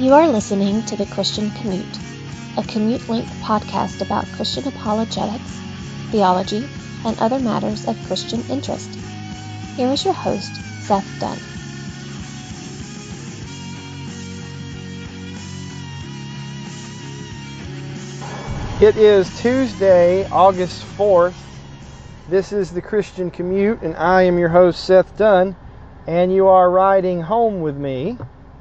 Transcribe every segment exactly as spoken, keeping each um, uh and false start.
You are listening to The Christian Commute, a commute-length podcast about Christian apologetics, theology, and other matters of Christian interest. Here is your host, Seth Dunn. It is Tuesday, August fourth. This is The Christian Commute, and I am your host, Seth Dunn, and you are riding home with me.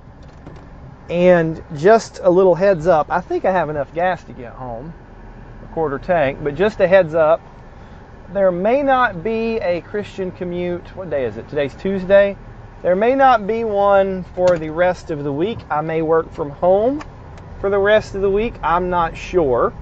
And just a little heads up, I think I have enough gas to get home, a quarter tank, but just a heads up, there may not be a Christian Commute. What day is it? Today's Tuesday. There may not be one for the rest of the week. I may work from home for the rest of the week. I'm not sure.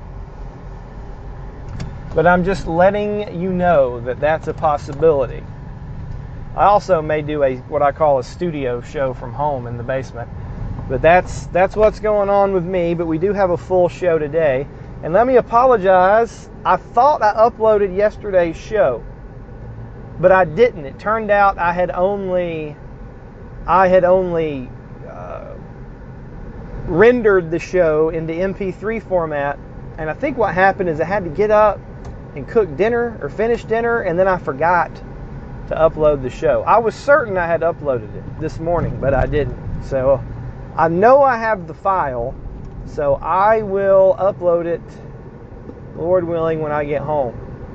But I'm just letting you know that that's a possibility. I also may do a what I call a studio show from home in the basement. But that's that's what's going on with me. But we do have a full show today. And let me apologize. I thought I uploaded yesterday's show, but I didn't. It turned out I had only I had only uh, rendered the show into M P three format. And I think what happened is I had to get up and cook dinner or finish dinner, and then I forgot to upload the show. I was certain I had uploaded it this morning, but I didn't. So I know I have the file, so I will upload it, Lord willing, when I get home.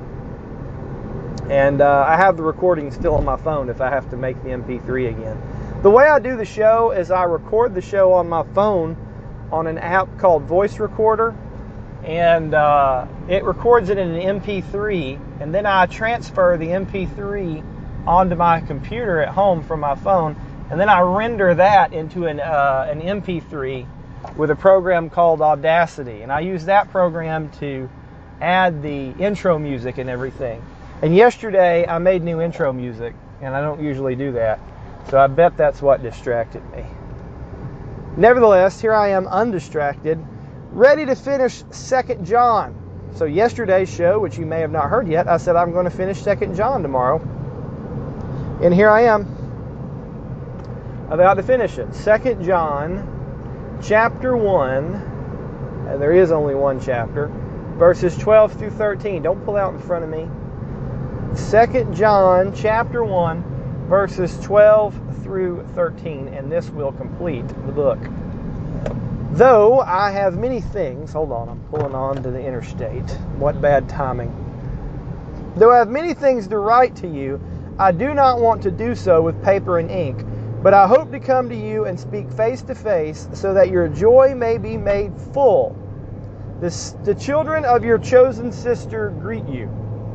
And uh, I have the recording still on my phone if I have to make the M P three again. The way I do the show is I record the show on my phone on an app called Voice Recorder, and uh, it records it in an M P three, and then I transfer the M P three onto my computer at home from my phone, and then I render that into an uh, an M P three with a program called Audacity. And I use that program to add the intro music and everything. And yesterday I made new intro music, and I don't usually do that. So I bet that's what distracted me. Nevertheless, here I am undistracted, ready to finish Second John. So yesterday's show, which you may have not heard yet, I said I'm going to finish Second John tomorrow. And here I am, about to finish it. Second John, chapter one, and there is only one chapter, verses twelve through thirteen. Don't pull out in front of me. Second John, chapter one, verses twelve through thirteen, and this will complete the book. Though I have many things, hold on, I'm pulling on to the interstate. What bad timing. Though I have many things to write to you, I do not want to do so with paper and ink, but I hope to come to you and speak face to face, so that your joy may be made full. The, the children of your chosen sister greet you.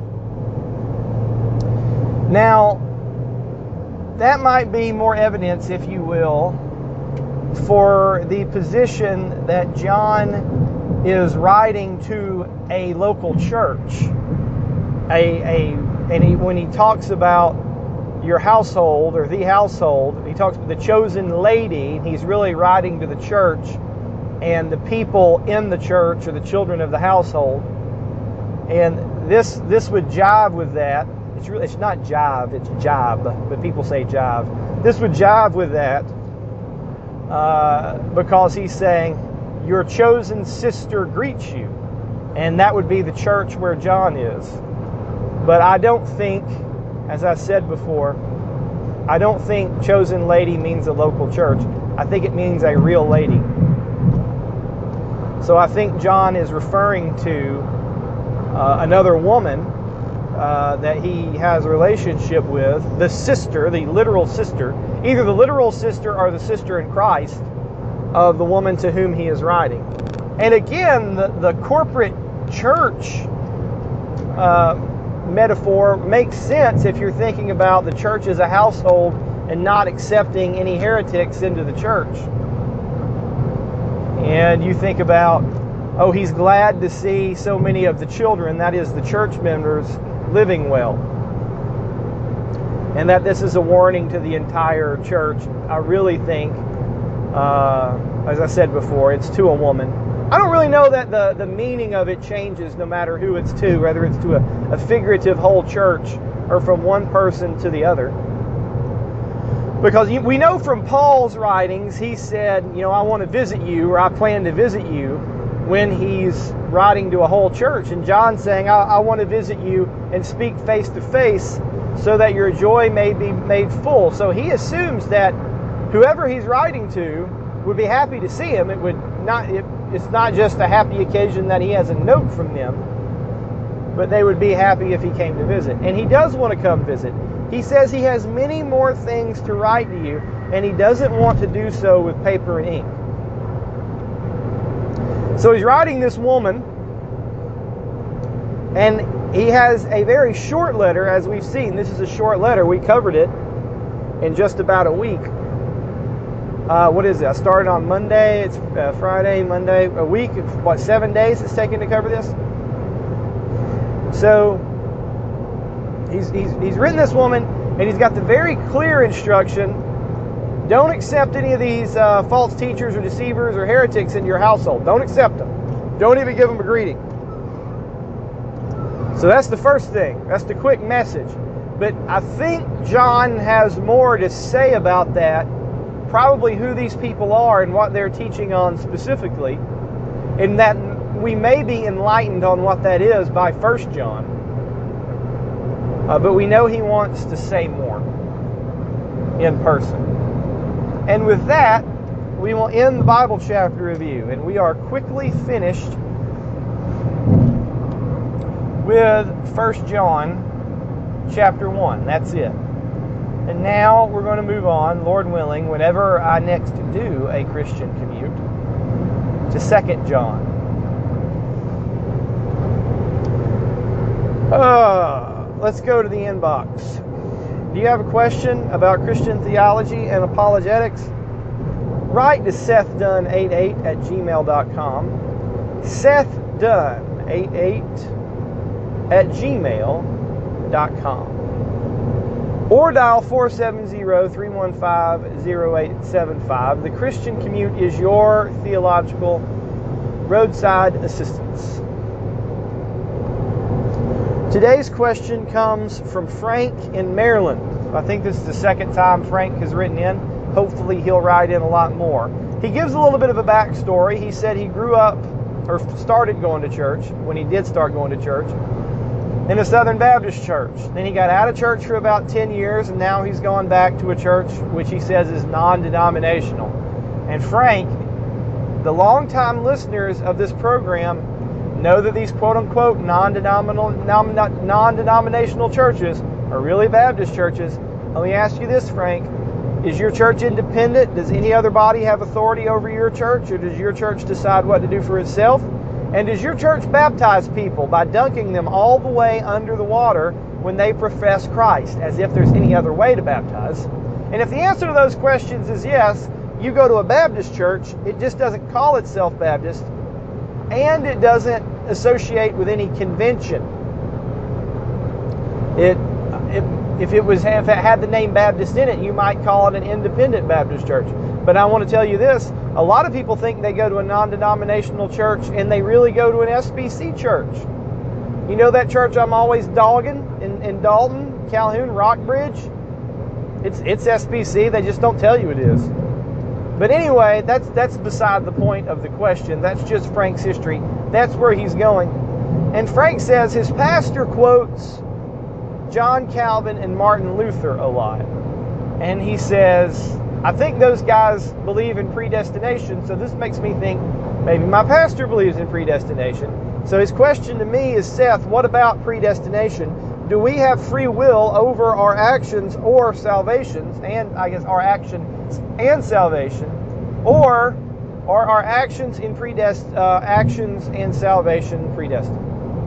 Now, that might be more evidence, if you will, for the position that John is writing to a local church. A, a, and he, when he talks about your household or the household, he talks about the chosen lady. He's really writing to the church and the people in the church, or the children of the household. And this this would jive with that. It's really it's not jive, it's jive, but people say jive. This would jive with that uh, because he's saying your chosen sister greets you, and that would be the church where John is. But I don't think, as I said before, I don't think chosen lady means a local church. I think it means a real lady. So I think John is referring to uh, another woman uh, that he has a relationship with, the sister, the literal sister, either the literal sister or the sister in Christ of the woman to whom he is writing. And again, the, the corporate church uh, metaphor makes sense if you're thinking about the church as a household and not accepting any heretics into the church. And you think about, oh, he's glad to see so many of the children, that is the church members, living well. And that this is a warning to the entire church. I really think, uh, as I said before, it's to a woman. I don't really know that the, the meaning of it changes no matter who it's to, whether it's to a, a figurative whole church or from one person to the other. Because we know from Paul's writings, he said, you know, I want to visit you, or I plan to visit you, when he's writing to a whole church. And John's saying, I, I want to visit you and speak face to face so that your joy may be made full. So he assumes that whoever he's writing to would be happy to see him. It would not. It, it's not just a happy occasion that he has a note from them, but they would be happy if he came to visit. And he does want to come visit. He says he has many more things to write to you, and he doesn't want to do so with paper and ink. So he's writing this woman, and he has a very short letter, as we've seen. This is a short letter. We covered it in just about a week. Uh, what is it? I started on Monday. It's uh, Friday, Monday, a week. What, seven days it's taken to cover this? So he's, he's, he's written this woman, and he's got the very clear instruction: don't accept any of these uh, false teachers or deceivers or heretics into your household. Don't accept them. Don't even give them a greeting. So that's the first thing. That's the quick message. But I think John has more to say about that, probably who these people are and what they're teaching on specifically, and that we may be enlightened on what that is by First John. Uh, but we know he wants to say more in person. And with that, we will end the Bible chapter review, and we are quickly finished with First John chapter one. That's it. And now we're going to move on, Lord willing, whenever I next do a Christian commute, to Second John. Uh, let's go to the inbox. Do you have a question about Christian theology and apologetics? Write to Seth Dunn eighty-eight at gmail dot com. Seth Dunn eighty-eight at gmail dot com. Or dial four seven zero, three one five, zero eight seven five. The Christian Commute is your theological roadside assistance. Today's question comes from Frank in Maryland. I think this is the second time Frank has written in. Hopefully he'll write in a lot more. He gives a little bit of a backstory. He said he grew up, or started going to church, when he did start going to church, in a Southern Baptist church. Then he got out of church for about ten years, and now he's gone back to a church which he says is non-denominational. And Frank, the longtime listeners of this program know that these quote-unquote non-denominational, non-denominational churches are really Baptist churches. Let me ask you this, Frank. Is your church independent? Does any other body have authority over your church, or does your church decide what to do for itself? And does your church baptize people by dunking them all the way under the water when they profess Christ, as if there's any other way to baptize? And if the answer to those questions is yes, you go to a Baptist church. It just doesn't call itself Baptist, and it doesn't associate with any convention. It, it if it was if it had the name Baptist in it, you might call it an independent Baptist church. But I want to tell you this: a lot of people think they go to a non-denominational church, and they really go to an S B C church. You know that church I'm always dogging in, in Dalton, Calhoun, Rockbridge? It's it's S B C. They just don't tell you it is. But anyway, that's that's beside the point of the question. That's just Frank's history. That's where he's going. And Frank says his pastor quotes John Calvin and Martin Luther a lot. And he says, I think those guys believe in predestination, so this makes me think maybe my pastor believes in predestination. So his question to me is, Seth, what about predestination? Do we have free will over our actions or salvations, and I guess our actions and salvation, or are our actions in predest uh, actions and salvation predestined?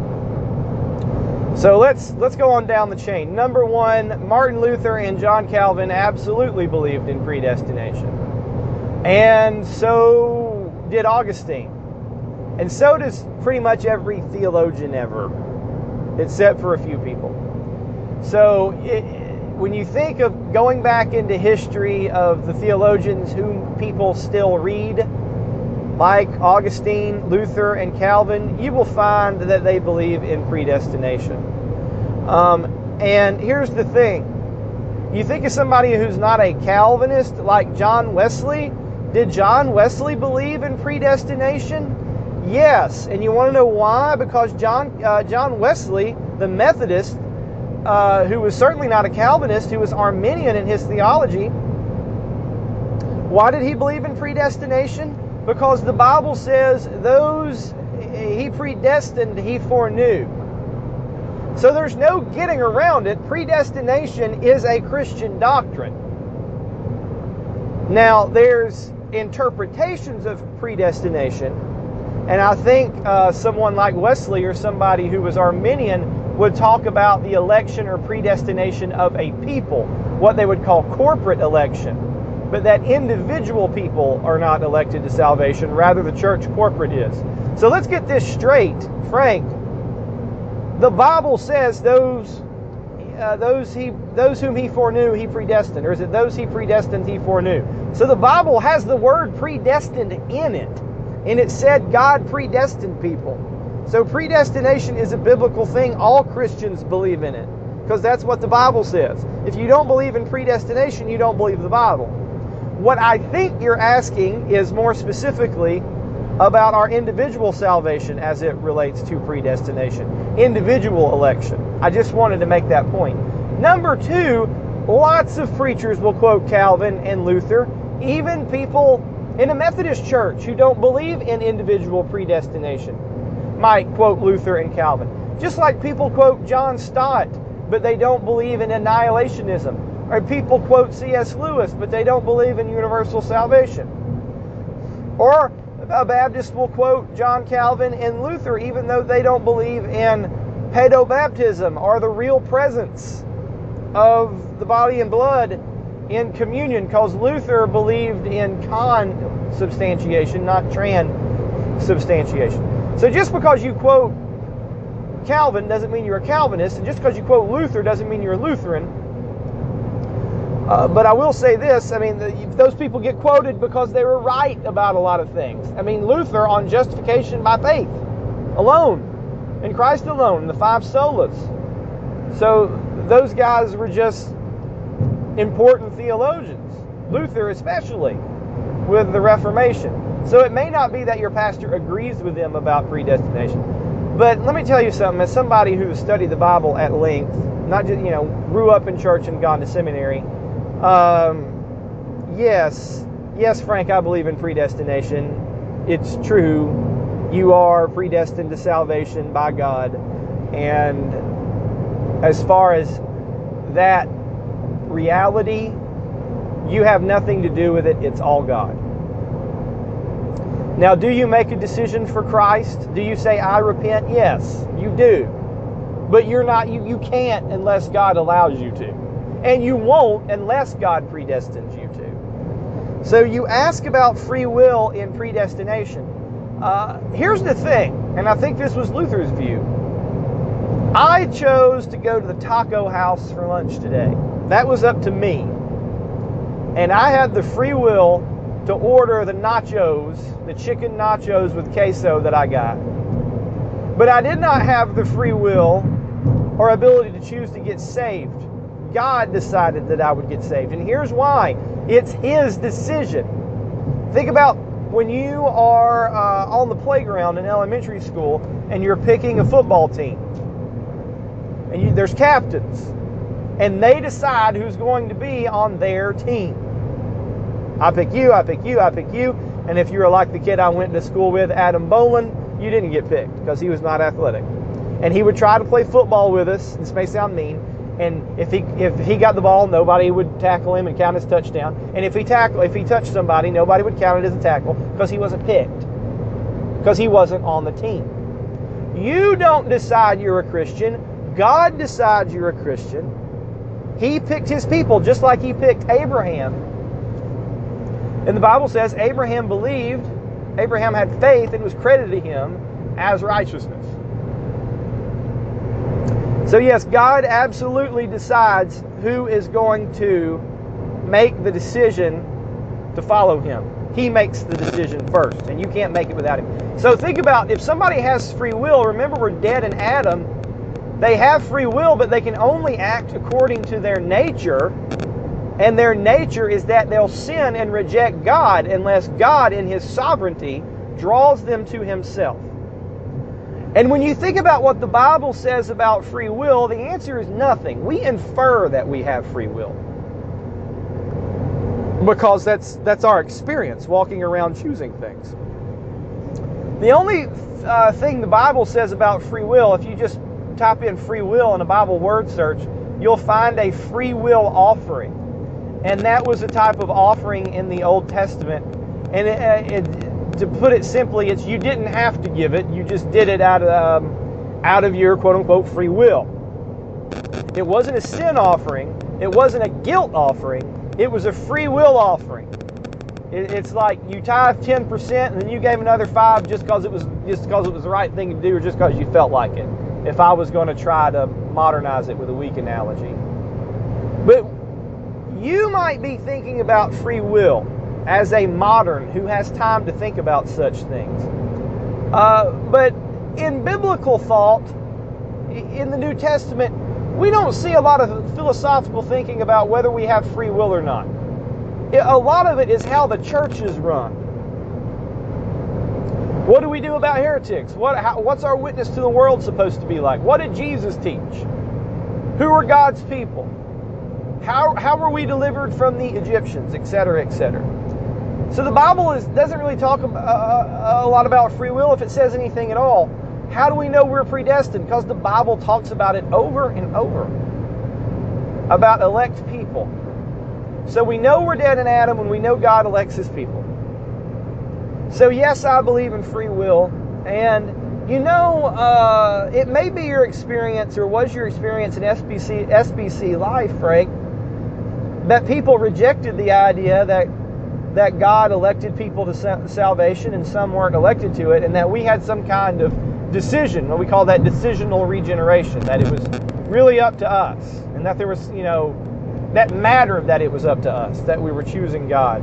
So let's let's go on down the chain. Number one, Martin Luther and John Calvin absolutely believed in predestination, and so did Augustine, and so does pretty much every theologian ever, except for a few people. So it, when you think of going back into history of the theologians whom people still read, like Augustine, Luther, and Calvin, you will find that they believe in predestination. Um, and here's the thing. You think of somebody who's not a Calvinist like John Wesley. Did John Wesley believe in predestination? Yes. And you want to know why? Because John uh, John Wesley, the Methodist, uh, who was certainly not a Calvinist, who was Arminian in his theology, why did he believe in predestination? Because the Bible says those he predestined, he foreknew. So there's no getting around it. Predestination is a Christian doctrine. Now, there's interpretations of predestination, and I think uh, someone like Wesley or somebody who was Arminian would talk about the election or predestination of a people, what they would call corporate election, but that individual people are not elected to salvation, rather the church corporate is. So let's get this straight, Frank. The Bible says those uh, those he those whom he foreknew he predestined, or is it those he predestined he foreknew? So the Bible has the word predestined in it, and it said God predestined people. So predestination is a biblical thing. All Christians believe in it, because that's what the Bible says. If you don't believe in predestination, you don't believe the Bible. What I think you're asking is more specifically about our individual salvation as it relates to predestination, individual election. I just wanted to make that point. Number two, lots of preachers will quote Calvin and Luther, even people in a Methodist church who don't believe in individual predestination might quote Luther and Calvin. Just like people quote John Stott, but they don't believe in annihilationism. Or people quote C S Lewis, but they don't believe in universal salvation. Or a Baptist will quote John Calvin and Luther, even though they don't believe in pedobaptism or the real presence of the body and blood in communion, because Luther believed in consubstantiation, not transubstantiation. So just because you quote Calvin doesn't mean you're a Calvinist, and just because you quote Luther doesn't mean you're a Lutheran. Uh, but I will say this, I mean, the, those people get quoted because they were right about a lot of things. I mean, Luther on justification by faith alone, in Christ alone, the five solas. So those guys were just important theologians, Luther especially, with the Reformation. So it may not be that your pastor agrees with them about predestination. But let me tell you something, as somebody who has studied the Bible at length, not just, you know, grew up in church and gone to seminary, Um, yes, yes, Frank, I believe in predestination. It's true. You are predestined to salvation by God. And as far as that reality, you have nothing to do with it. It's all God. Now, do you make a decision for Christ? Do you say, I repent? Yes, you do. But you're not, you, you can't unless God allows you to. And you won't unless God predestines you to. So you ask about free will in predestination. Uh, here's the thing, and I think this was Luther's view. I chose to go to the taco house for lunch today. That was up to me. And I had the free will to order the nachos, the chicken nachos with queso that I got. But I did not have the free will or ability to choose to get saved. God decided that I would get saved. And here's why. It's His decision. Think about when you are uh, on the playground in elementary school and you're picking a football team. And you, there's captains. And they decide who's going to be on their team. I pick you, I pick you, I pick you. And if you're like the kid I went to school with, Adam Bolin, you didn't get picked because he was not athletic. And he would try to play football with us. This may sound mean. And if he if he got the ball, nobody would tackle him and count his touchdown. And if he tackle if he touched somebody, nobody would count it as a tackle because he wasn't picked, because he wasn't on the team. You don't decide you're a Christian. God decides you're a Christian. He picked His people just like He picked Abraham. And the Bible says Abraham believed, Abraham had faith, and it was credited to him as righteousness. So yes, God absolutely decides who is going to make the decision to follow Him. He makes the decision first, and you can't make it without Him. So think about, if somebody has free will, remember we're dead in Adam. They have free will, but they can only act according to their nature. And their nature is that they'll sin and reject God unless God, in His sovereignty, draws them to Himself. And when you think about what the Bible says about free will, the answer is nothing. We infer that we have free will, because that's that's our experience, walking around choosing things. The only uh, thing the Bible says about free will, if you just type in free will in a Bible word search, you'll find a free will offering. And that was a type of offering in the Old Testament. And it, it, to put it simply, it's you didn't have to give it. You just did it out of, um, out of your quote-unquote free will. It wasn't a sin offering. It wasn't a guilt offering. It was a free will offering. It, it's like you tithe ten percent and then you gave another five just because it was just because it was the right thing to do, or just because you felt like it. If I was going to try to modernize it with a weak analogy. But you might be thinking about free will as a modern who has time to think about such things. Uh, but in biblical thought, in the New Testament, we don't see a lot of philosophical thinking about whether we have free will or not. A lot of it is how the church is run. What do we do about heretics? What, how, what's our witness to the world supposed to be like? What did Jesus teach? Who are God's people? How, how were we delivered from the Egyptians, et cetera, et cetera. So the Bible is, doesn't really talk a, a, a lot about free will, if it says anything at all. How do we know we're predestined? Because the Bible talks about it over and over, about elect people. So we know we're dead in Adam when we know God elects His people. So yes, I believe in free will. And you know, uh, it may be your experience, or was your experience in S B C, S B C life, Frank, that people rejected the idea that that God elected people to salvation and some weren't elected to it, and that we had some kind of decision, what we call that decisional regeneration, that it was really up to us, and that there was, you know, that mattered that it was up to us, that we were choosing God.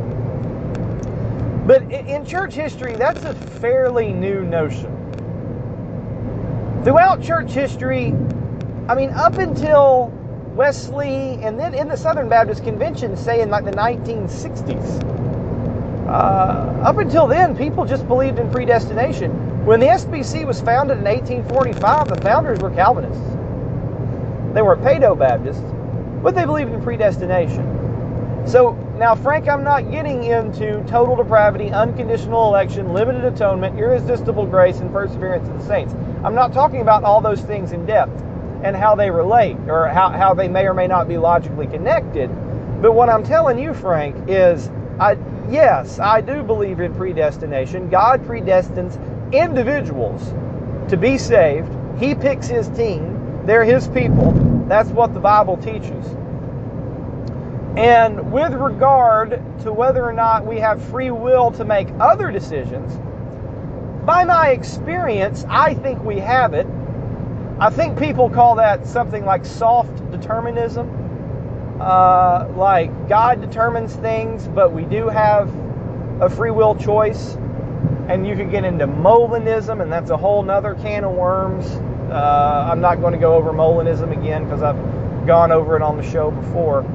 But in church history, that's a fairly new notion. Throughout church history, I mean, up until Wesley, and then in the Southern Baptist Convention, say in like the nineteen sixties, uh, up until then, people just believed in predestination. When the S B C was founded in eighteen forty-five, the founders were Calvinists. They weren't Paedo-Baptists, but they believed in predestination. So now, Frank, I'm not getting into total depravity, unconditional election, limited atonement, irresistible grace, and perseverance of the saints. I'm not talking about all those things in depth and how they relate, or how, how they may or may not be logically connected. But what I'm telling you, Frank, is I, yes, I do believe in predestination. God predestines individuals to be saved. He picks His team. They're His people. That's what the Bible teaches. And with regard to whether or not we have free will to make other decisions, by my experience, I think we have it. I think people call that something like soft determinism. Uh, like God determines things, but we do have a free will choice. And you could get into Molinism, and that's a whole nother can of worms. Uh, I'm not going to go over Molinism again because I've gone over it on the show before.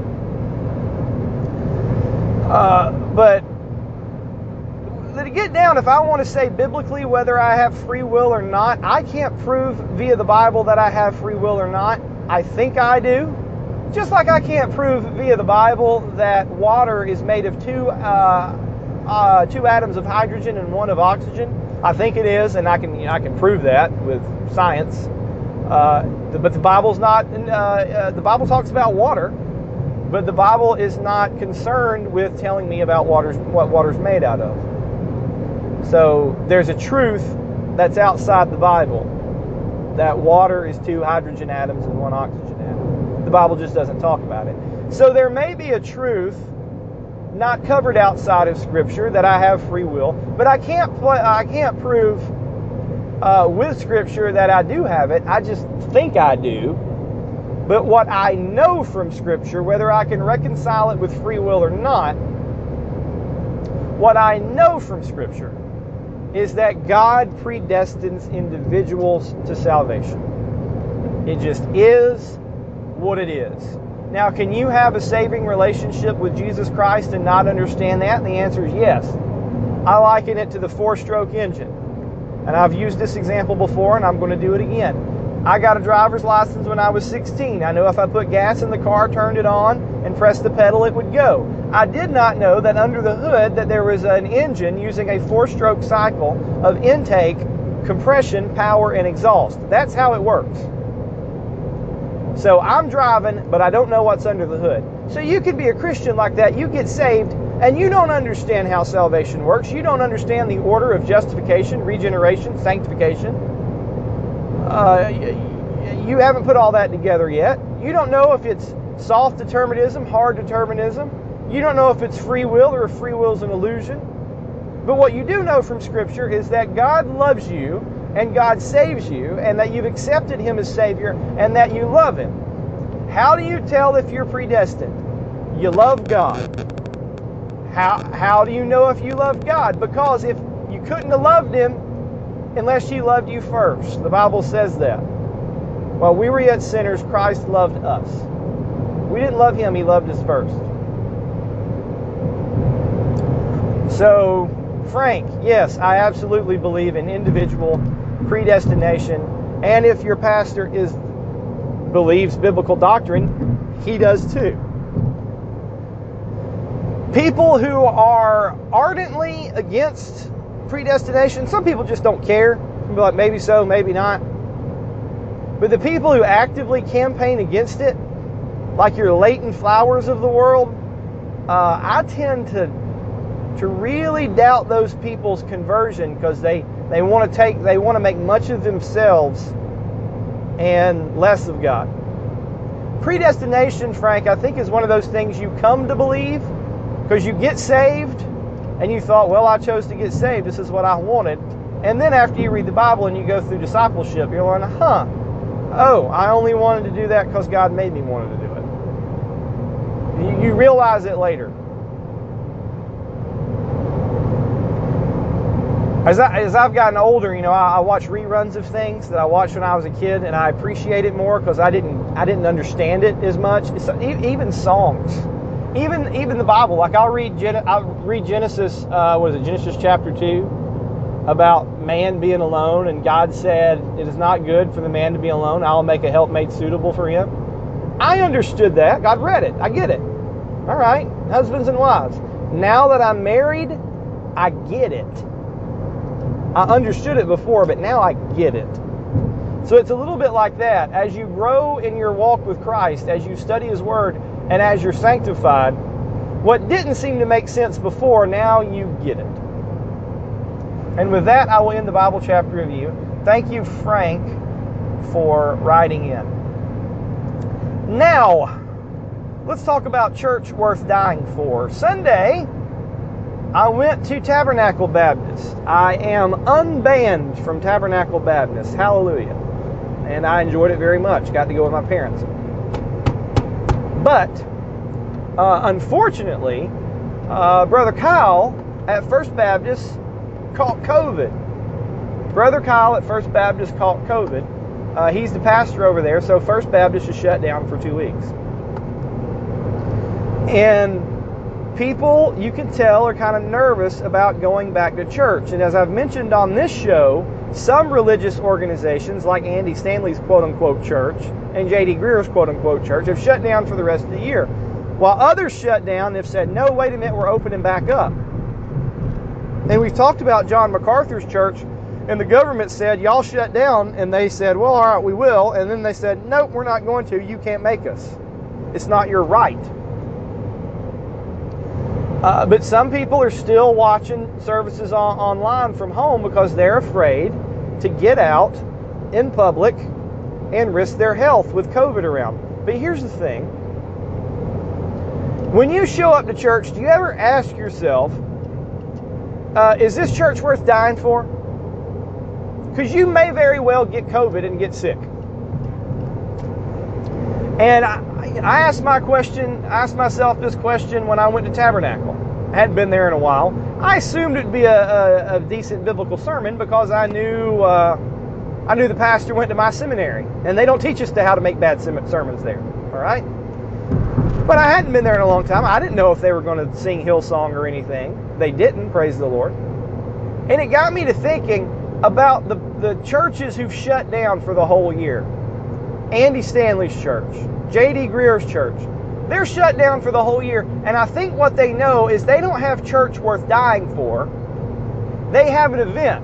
Uh, but to get down, if I want to say biblically whether I have free will or not, I can't prove via the Bible that I have free will or not. I think I do. Just like I can't prove via the Bible that water is made of two uh, uh, two atoms of hydrogen and one of oxygen. I think it is, and I can you know, I can prove that with science. Uh, but the Bible's not. Uh, uh, the Bible talks about water. But the Bible is not concerned with telling me about water's, what water's made out of. So there's a truth that's outside the Bible, that water is two hydrogen atoms and one oxygen atom. The Bible just doesn't talk about it. So there may be a truth not covered outside of Scripture that I have free will, but I can't play, I can't prove uh, with Scripture that I do have it. I just think I do. But what I know from Scripture, whether I can reconcile it with free will or not, what I know from Scripture is that God predestines individuals to salvation. It just is what it is. Now, can you have a saving relationship with Jesus Christ and not understand that? And the answer is yes. I liken it to the four-stroke engine. And I've used this example before, and I'm going to do it again. I got a driver's license when I was sixteen. I know if I put gas in the car, turned it on, and pressed the pedal, it would go. I did not know that under the hood that there was an engine using a four-stroke cycle of intake, compression, power, and exhaust. That's how it works. So I'm driving, but I don't know what's under the hood. So you could be a Christian like that. You get saved, and you don't understand how salvation works. You don't understand the order of justification, regeneration, sanctification. Uh, you haven't put all that together yet. You don't know if it's soft determinism, hard determinism. You don't know if it's free will or if free will is an illusion. But what you do know from Scripture is that God loves you and God saves you and that you've accepted Him as Savior and that you love Him. How do you tell if you're predestined? You love God. How, how do you know if you love God? Because if you couldn't have loved Him unless He loved you first. The Bible says that. While we were yet sinners, Christ loved us. We didn't love Him, He loved us first. So, Frank, yes, I absolutely believe in individual predestination. And if your pastor is believes biblical doctrine, he does too. People who are ardently against predestination, some people just don't care. They'll be like, maybe so, maybe not. But the people who actively campaign against it, like your Leighton Flowers of the world, uh, I tend to to really doubt those people's conversion because they, they want to take they want to make much of themselves and less of God. Predestination, Frank, I think is one of those things you come to believe because you get saved and you thought, well, I chose to get saved. This is what I wanted. And then after you read the Bible and you go through discipleship, you're like, huh, oh, I only wanted to do that because God made me want to do it. You, you realize it later. As, I, as I've gotten older, you know, I, I watch reruns of things that I watched when I was a kid, and I appreciate it more because I didn't I didn't understand it as much. It's, even songs, even even the Bible. Like I'll read Gen, I'll read Genesis. Uh, what is it? Genesis chapter two, about man being alone, and God said, "It is not good for the man to be alone. I'll make a helpmate suitable for him." I understood that. God read it. I get it. All right, husbands and wives. Now that I'm married, I get it. I understood it before, but now I get it. So it's a little bit like that. As you grow in your walk with Christ, as you study His Word, and as you're sanctified, what didn't seem to make sense before, now you get it. And with that, I will end the Bible chapter review. Thank you, Frank, for writing in. Now, let's talk about church worth dying for. Sunday, I went to Tabernacle Baptist. I am unbanned from Tabernacle Baptist. Hallelujah. And I enjoyed it very much. Got to go with my parents. But, uh, unfortunately, uh, Brother Kyle at First Baptist caught COVID. Brother Kyle at First Baptist caught COVID. Uh, he's the pastor over there, so First Baptist is shut down for two weeks. And people, you can tell, are kind of nervous about going back to church. And as I've mentioned on this show, some religious organizations, like Andy Stanley's quote-unquote church and J D Greer's quote-unquote church, have shut down for the rest of the year. While others shut down, they've said, no, wait a minute, we're opening back up. And we've talked about John MacArthur's church, and the government said, y'all shut down. And they said, well, all right, we will. And then they said, nope, we're not going to. You can't make us. It's not your right. Uh, but some people are still watching services on, online from home because they're afraid to get out in public and risk their health with COVID around. But here's the thing. When you show up to church, do you ever ask yourself, uh, is this church worth dying for? Because you may very well get COVID and get sick. And I, I asked my question, I asked myself this question when I went to Tabernacle. I hadn't been there in a while. I assumed it'd be a, a, a decent biblical sermon because I knew uh, I knew the pastor went to my seminary, and they don't teach us to how to make bad sermons there. All right. But I hadn't been there in a long time. I didn't know if they were going to sing Hillsong or anything. They didn't, praise the Lord. And it got me to thinking about the, the churches who've shut down for the whole year. Andy Stanley's church, J D Greer's church. They're shut down for the whole year. And I think what they know is they don't have church worth dying for. They have an event.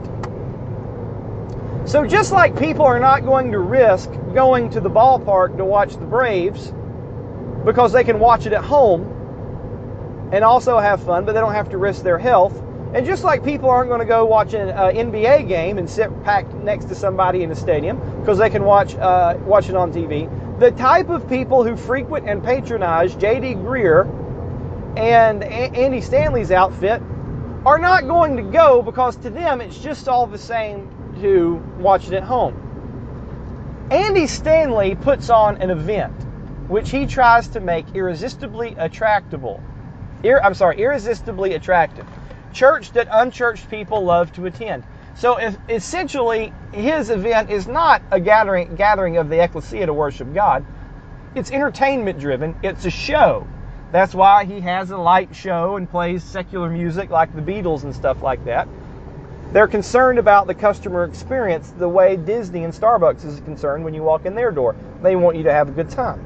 So just like people are not going to risk going to the ballpark to watch the Braves because they can watch it at home and also have fun, but they don't have to risk their health. And just like people aren't going to go watch an uh, N B A game and sit packed next to somebody in the stadium because they can watch uh, watch it on T V, the type of people who frequent and patronize J D Greer and a- Andy Stanley's outfit are not going to go because to them it's just all the same to watch it at home. Andy Stanley puts on an event which he tries to make irresistibly attractable. Ir- I'm sorry, irresistibly attractive. Church that unchurched people love to attend. So if, essentially, his event is not a gathering gathering of the ecclesia to worship God. It's entertainment driven. It's a show. That's why he has a light show and plays secular music like the Beatles and stuff like that. They're concerned about the customer experience the way Disney and Starbucks is concerned when you walk in their door. They want you to have a good time.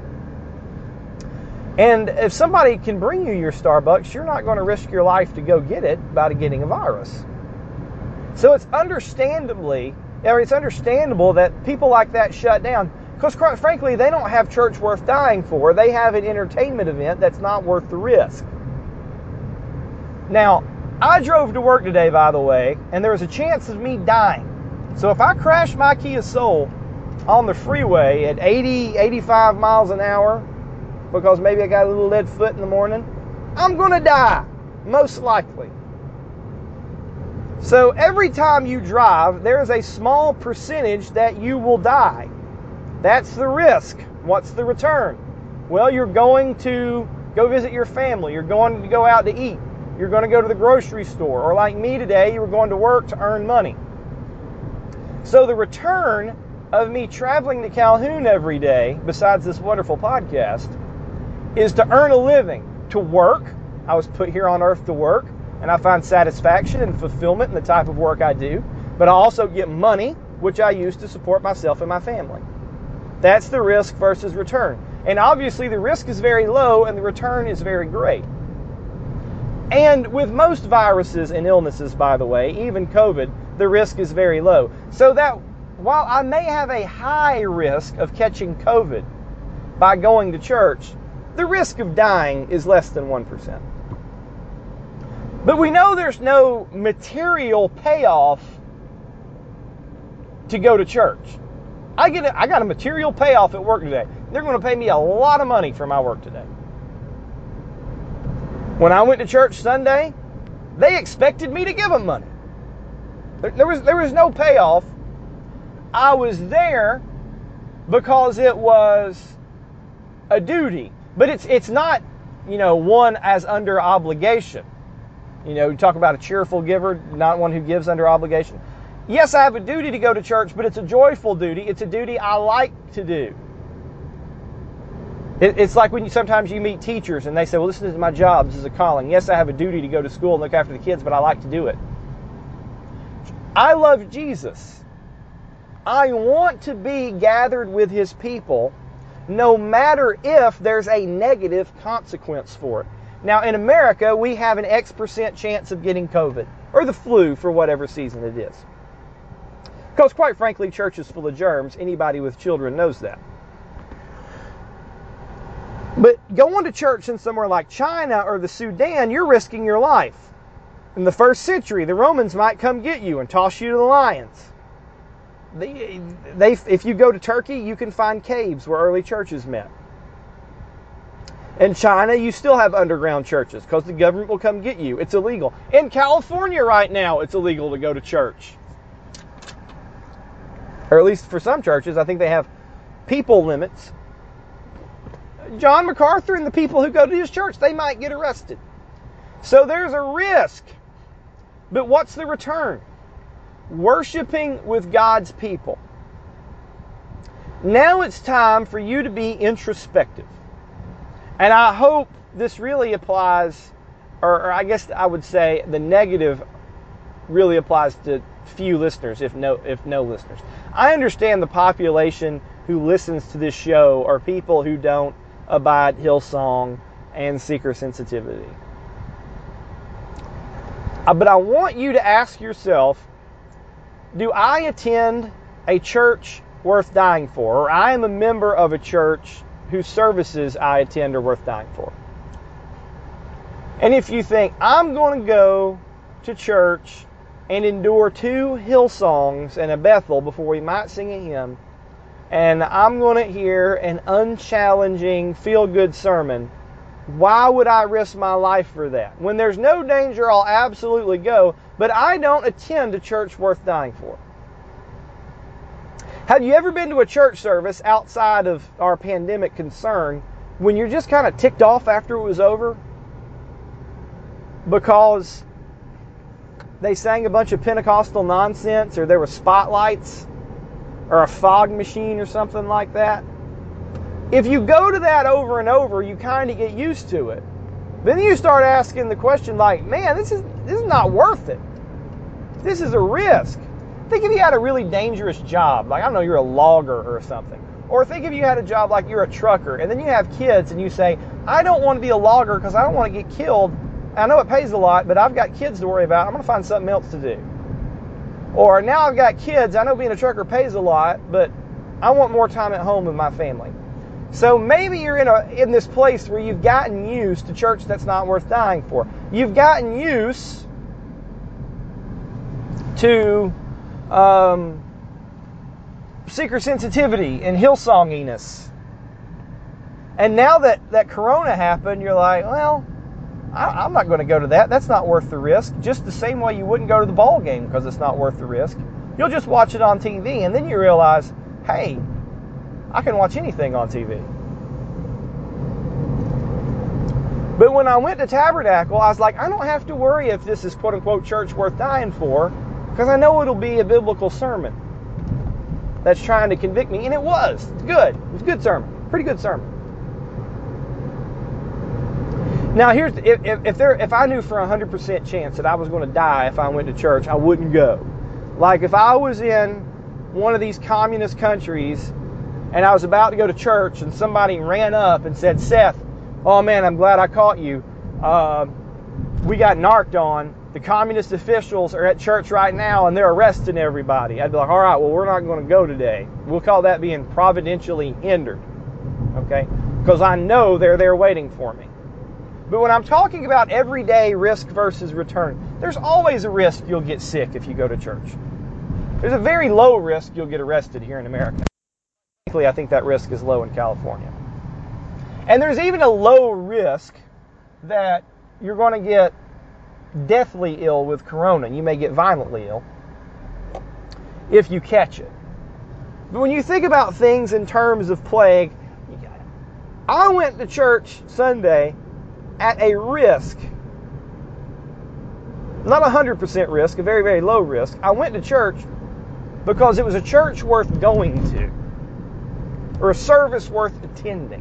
And if somebody can bring you your Starbucks, you're not going to risk your life to go get it by getting a virus. So it's understandably, or it's understandable that people like that shut down. Because quite frankly, they don't have church worth dying for. They have an entertainment event that's not worth the risk. Now, I drove to work today, by the way, and there was a chance of me dying. So if I crash my Kia Soul on the freeway at eighty, eighty-five miles an hour, because maybe I got a little lead foot in the morning, I'm going to die, most likely. So every time you drive, there is a small percentage that you will die. That's the risk. What's the return? Well, you're going to go visit your family. You're going to go out to eat. You're going to go to the grocery store. Or like me today, you were going to work to earn money. So the return of me traveling to Calhoun every day, besides this wonderful podcast, is to earn a living, to work. I was put here on earth to work, and I find satisfaction and fulfillment in the type of work I do. But I also get money, which I use to support myself and my family. That's the risk versus return. And obviously the risk is very low and the return is very great. And with most viruses and illnesses, by the way, even COVID, the risk is very low. So that while I may have a high risk of catching COVID by going to church, the risk of dying is less than one percent. But we know there's no material payoff to go to church. I get a, I got a material payoff at work today. They're going to pay me a lot of money for my work today. When I went to church Sunday, they expected me to give them money. There, there was there was no payoff. I was there because it was a duty. But it's it's not, you know, one as under obligation. You know, you talk about a cheerful giver, not one who gives under obligation. Yes, I have a duty to go to church, but it's a joyful duty. It's a duty I like to do. It, it's like when you sometimes you meet teachers and they say, well, this is my job, this is a calling. Yes, I have a duty to go to school and look after the kids, but I like to do it. I love Jesus. I want to be gathered with his people, no matter if there's a negative consequence for it. Now, in America, we have an X percent chance of getting COVID, or the flu for whatever season it is. Because quite frankly, church is full of germs. Anybody with children knows that. But going to church in somewhere like China or the Sudan, you're risking your life. In the first century, the Romans might come get you and toss you to the lions. They, they, if you go to Turkey, you can find caves where early churches met. In China, you still have underground churches because the government will come get you. It's illegal. In California right now, it's illegal to go to church. Or at least for some churches, I think they have people limits. John MacArthur and the people who go to his church, they might get arrested. So there's a risk. But what's the return? Worshiping with God's people. Now it's time for you to be introspective. And I hope this really applies, or, or I guess I would say the negative really applies to few listeners, if no if no listeners. I understand the population who listens to this show are people who don't abide Hillsong and seeker sensitivity. Uh, but I want you to ask yourself, do I attend a church worth dying for? Or I am a member of a church whose services I attend are worth dying for? And if you think, I'm going to go to church and endure two Hillsongs and a Bethel before we might sing a hymn, and I'm going to hear an unchallenging, feel-good sermon, why would I risk my life for that? When there's no danger, I'll absolutely go, but I don't attend a church worth dying for. Have you ever been to a church service outside of our pandemic concern when you're just kind of ticked off after it was over? Because they sang a bunch of Pentecostal nonsense, or there were spotlights, or a fog machine or something like that. If you go to that over and over, you kind of get used to it. Then you start asking the question like, man, this is this is not worth it. This is a risk. Think if you had a really dangerous job, like, I don't know, you're a logger or something. Or think if you had a job like you're a trucker, and then you have kids and you say, I don't want to be a logger because I don't want to get killed. I know it pays a lot, but I've got kids to worry about. I'm going to find something else to do. Or now I've got kids. I know being a trucker pays a lot, but I want more time at home with my family. So maybe you're in a in this place where you've gotten used to church that's not worth dying for. You've gotten used to um, seeker sensitivity and Hillsonginess. And now that, that Corona happened, you're like, well, I, I'm not going to go to that. That's not worth the risk. Just the same way you wouldn't go to the ball game because it's not worth the risk. You'll just watch it on T V, and then you realize, hey, I can watch anything on T V. But when I went to Tabernacle, I was like, I don't have to worry if this is quote-unquote church worth dying for, because I know it'll be a biblical sermon that's trying to convict me. And it was. It's good. It was a good sermon. Pretty good sermon. Now, here's if if, if there if I knew for a one hundred percent chance that I was going to die if I went to church, I wouldn't go. Like if I was in one of these communist countries and I was about to go to church and somebody ran up and said, Seth, oh man, I'm glad I caught you. Uh, we got narked on. The communist officials are at church right now and they're arresting everybody. I'd be like, all right, well, we're not going to go today. We'll call that being providentially hindered. Okay? Because I know they're there waiting for me. But when I'm talking about everyday risk versus return, there's always a risk you'll get sick if you go to church. There's a very low risk you'll get arrested here in America. Frankly, I think that risk is low in California. And there's even a low risk that you're going to get deathly ill with corona. You may get violently ill if you catch it. But when you think about things in terms of plague, I went to church Sunday at a risk, not a one hundred percent risk, a very, very low risk. I went to church because it was a church worth going to, or a service worth attending.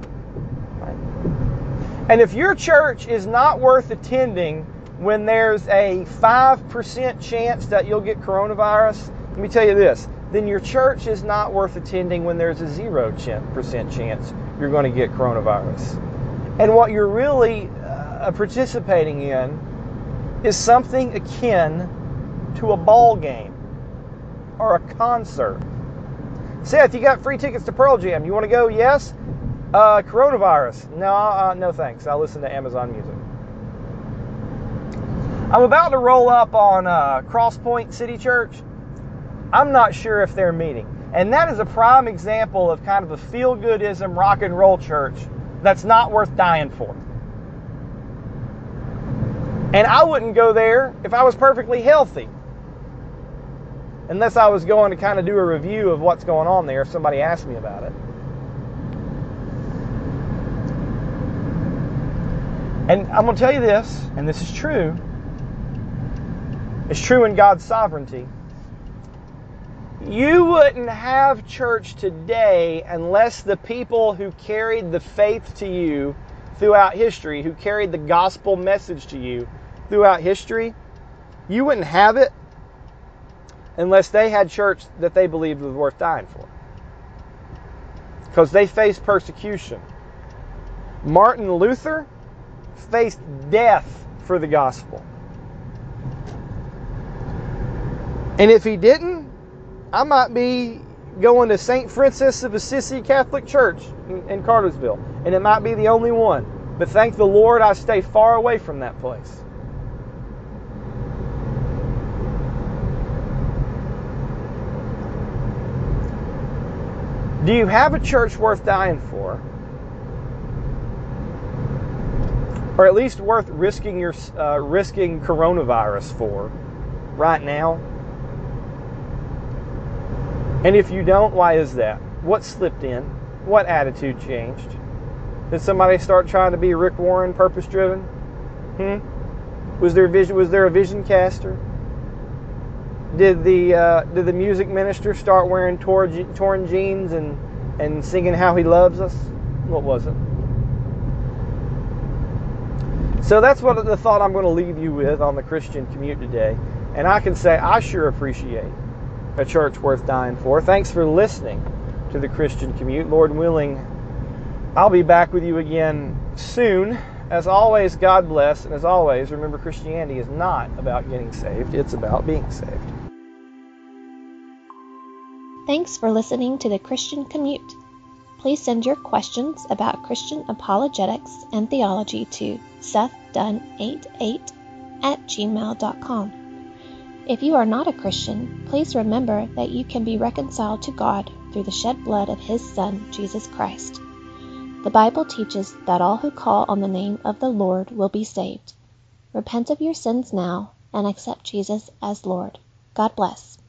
Right? And if your church is not worth attending when there's a five percent chance that you'll get coronavirus, let me tell you this, then your church is not worth attending when there's a zero percent chance you're going to get coronavirus. And what you're really uh, participating in is something akin to a ball game or a concert. Seth, you got free tickets to Pearl Jam. You want to go? Yes? Uh, coronavirus. No, uh, no thanks. I'll listen to Amazon Music. I'm about to roll up on uh, Cross Point City Church. I'm not sure if they're meeting. And that is a prime example of kind of a feel-goodism rock and roll church that's not worth dying for. And I wouldn't go there if I was perfectly healthy. Unless I was going to kind of do a review of what's going on there if somebody asked me about it. And I'm going to tell you this, and this is true. It's true in God's sovereignty. You wouldn't have church today unless the people who carried the faith to you throughout history, who carried the gospel message to you throughout history, you wouldn't have it unless they had church that they believed was worth dying for. Because they faced persecution. Martin Luther faced death for the gospel. And if he didn't, I might be going to Saint Francis of Assisi Catholic Church in, in Cartersville, and it might be the only one. But thank the Lord I stay far away from that place. Do you have a church worth dying for? Or at least worth risking your uh, risking coronavirus for right now? And if you don't, why is that? What slipped in? What attitude changed? Did somebody start trying to be Rick Warren, purpose-driven? Hmm? Was there vision? Was there a vision caster? Did the uh, did the music minister start wearing torn, torn jeans and and singing how he loves us? What was it? So that's what the thought I'm going to leave you with on the Christian Commute today. And I can say I sure appreciate a church worth dying for. Thanks for listening to the Christian Commute. Lord willing, I'll be back with you again soon. As always, God bless. And as always, remember, Christianity is not about getting saved. It's about being saved. Thanks for listening to the Christian Commute. Please send your questions about Christian apologetics and theology to seth dunn eighty-eight at gmail dot com. If you are not a Christian, please remember that you can be reconciled to God through the shed blood of His Son, Jesus Christ. The Bible teaches that all who call on the name of the Lord will be saved. Repent of your sins now and accept Jesus as Lord. God bless.